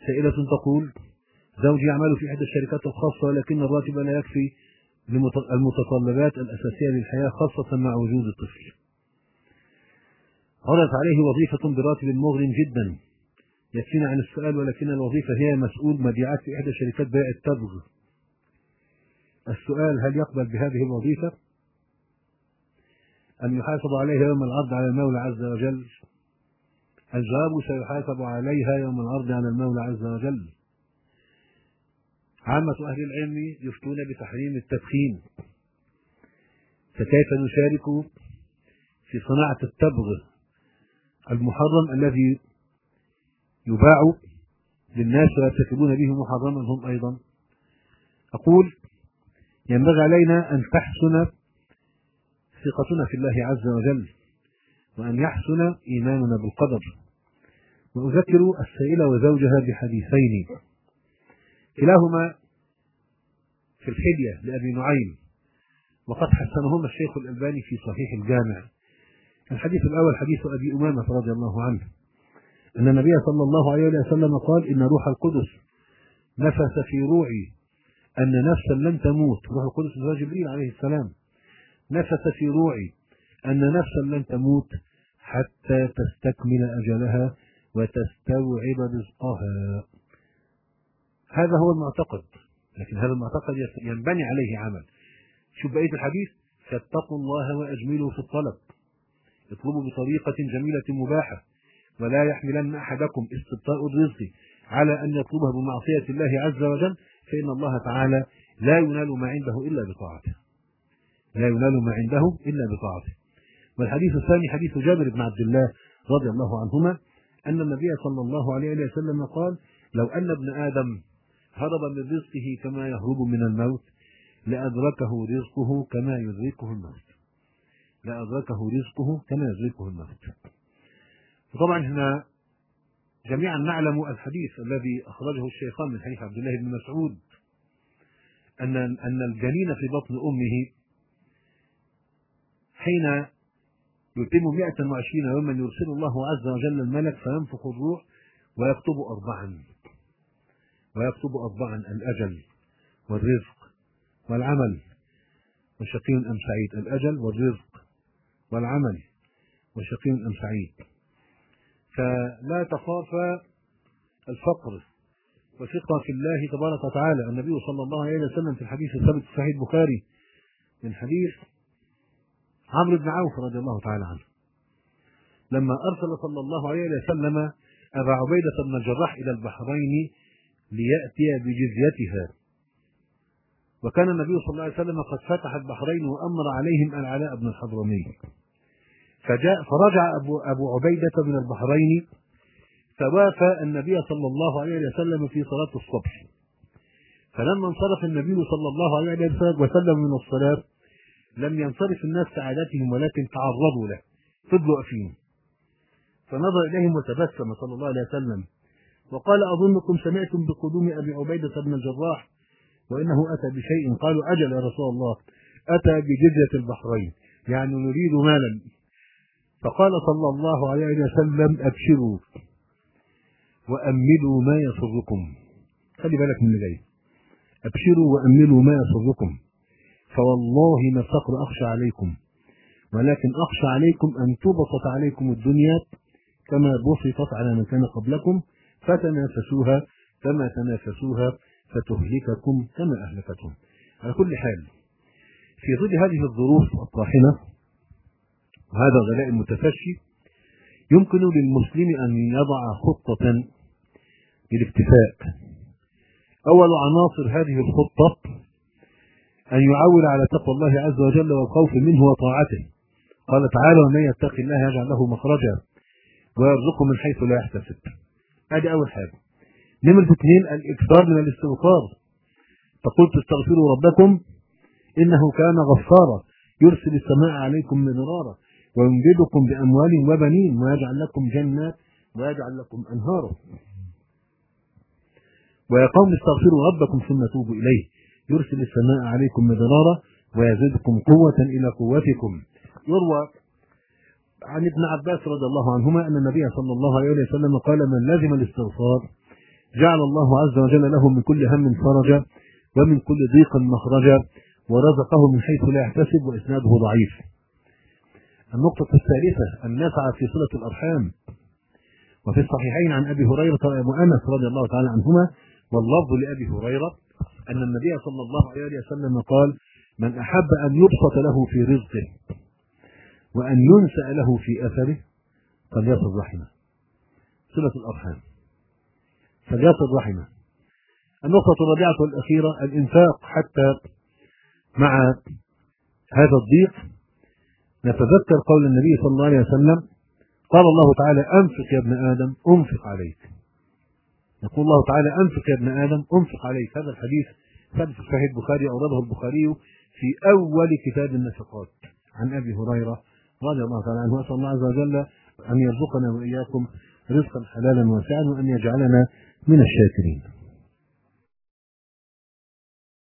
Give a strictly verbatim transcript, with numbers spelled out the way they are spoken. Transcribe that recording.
سائلة تقول: زوجي يعمل في إحدى الشركات الخاصة ولكن الراتب لا يكفي المتطلبات الأساسية للحياة خاصة مع وجود الطفل. عرضت عليه وظيفة براتب مغرٍ جدا يكفينا عن السؤال، ولكن الوظيفة هي مسؤول مبيعات في إحدى شركات بيع التبغ. السؤال: هل يقبل بهذه الوظيفة أم يحاسب عليها يوم العرض على المولى عز وجل؟ الجواب: سيحاسب عليها يوم العرض على المولى عز وجل. عامة أهل العلم يفتون بتحريم التدخين، فكيف نشارك في صناعة التبغ المحرم الذي يباع للناس ويرتكبون به محرما هم أيضا؟ أقول: ينبغي علينا أن تحسن ثقتنا في الله عز وجل، وأن يحسن إيماننا بالقدر. وأذكر السائلة وزوجها بحديثين كلاهما في الحلية لأبي نعيم، وقد حسنهما الشيخ الألباني في صحيح الجامع. الحديث الأول حديث أبي أمامة رضي الله عنه أن النبي صلى الله عليه وسلم قال: إن روح القدس نفث في روعي أن نفسا لن تموت. روح القدس هو جبريل عليه السلام. نفث في روعي أن نفسا لن تموت حتى تستكمل أجلها وتستوعب رزقها. هذا هو المعتقد، لكن هذا المعتقد ينبني عليه عمل. شوف بقية الحديث: فاتقوا الله وأجملوا في الطلب، اطلبوا بطريقة جميلة مباحة، ولا يحملن أحدكم استبطاء الرزق على أن يطلبه بمعصية الله عز وجل، فإن الله تعالى لا ينال ما عنده إلا بطاعته. لا ينال ما عنده إلا بطاعته. والحديث الثاني حديث جابر بن عبد الله رضي الله عنهما أن النبي صلى الله عليه وسلم قال: لو أن ابن آدم هرب من رزقه كما يهرب من الموت لأدركه رزقه كما يدركه الموت. لأدركه رزقه كما يدركه الموت. وطبعا هنا جميعا نعلم الحديث الذي أخرجه الشيخان من حديث عبد الله بن مسعود أن أن الجنين في بطن أمه حين يتم مئة وعشرين يوما يرسل الله عز وجل الملك فينفخ الروح ويكتب أربعا ويكتب أربعا الأجل والرزق والعمل وشقي أم سعيد. الأجل والرزق والعمل وشقي أم سعيد. فلا تخاف الفقر وثقة في الله تبارك وتعالى. النبي صلى الله عليه وسلم في الحديث الثابت في صحيح البخاري من حديث عمرو بن عوف رضي الله تعالى عنه لما أرسل صلى الله عليه وسلم أبا عبيدة بن الجراح إلى البحرين ليأتي بجزيتها، وكان النبي صلى الله عليه وسلم قد فتح البحرين وأمر عليهم العلاء بن الحضرمي، فجاء فرجع أبو, أبو عبيدة من البحرين فوافى النبي صلى الله عليه وسلم في صلاة الصبح. فلما انصرف النبي صلى الله عليه وسلم من الصلاة لم ينصرف الناس كعادتهم ولكن تعرضوا له، فضلوا واقفين. فنظر إليهم وتبسم صلى الله عليه وسلم وقال: أظنكم سمعتم بقدوم أبي عبيدة بن الجراح وإنه أتى بشيء. قالوا: أجل يا رسول الله، أتى بجزية البحرين، يعني نريد مالا. فقال صلى الله عليه وسلم: أبشروا وأملوا ما يسركم. خلي بالك من اللي جاي. أبشروا وأملوا ما يسركم، فوالله ما الفقر أخشى عليكم، ولكن أخشى عليكم أن تبسط عليكم الدنيا كما بسطت على من كان قبلكم فتنافسوها كما تنافسوها فتهلككم كما أهلكتهم. على كل حال، في ظل هذه الظروف الطاحنة وهذا الغلاء المتفشي يمكن للمسلم أن يضع خطة للاكتفاء. أول عناصر هذه الخطة أن يعول على تقوى الله عز وجل والخوف منه وطاعته. قال تعالى: ومن يتق الله يجعل له مخرجا ويرزقه من حيث لا يحتسب. هذه أول حاجة. نمرة اثنين: الإكثار من الاستغفار. فقلت: استغفروا ربكم إنه كان غفارا يرسل السماء عليكم مدرارا ويمددكم بأموال وبنين ويجعل لكم جنات ويجعل لكم أنهارا. ويا قوم استغفروا ربكم ثم توبوا إليه يرسل السماء عليكم مدرارا ويزدكم قوة إلى قوتكم. يروى عن ابن عباس رضي الله عنهما أن النبي صلى الله عليه وسلم قال: من لزم الاستغفار جعل الله عز وجل له من كل هم فرجا ومن كل ضيق مخرجا ورزقه من حيث لا يحتسب وإسناده ضعيف. النقطة الثالثة أن نسعى في صلة الأرحام. وفي الصحيحين عن أبي هريرة وأنس رضي الله تعالى عنهما واللفظ لأبي هريرة أن النبي صلى الله عليه وسلم قال: من أحب أن يبسط له في رزقه وأن ينسأ له في أثره فليصل رحمه. صلة الأرحام، فليصل رحمه. النقطة الرابعة والأخيرة الإنفاق. حتى مع هذا الضيق نتذكر قول النبي صلى الله عليه وسلم: قال الله تعالى: أنفق يا ابن آدم أنفق عليك. يقول الله تعالى: أنفق يا ابن آدم أنفق عليك. هذا الحديث ثبت في صحيح البخاري، أورده البخاري في أول كتاب النفقات عن أبي هريرة رضي الله تعالى عنه. أسأل الله عز وجل أن يرزقنا وإياكم رزقا حلالا واسعا وأن يجعلنا من الشاكرين.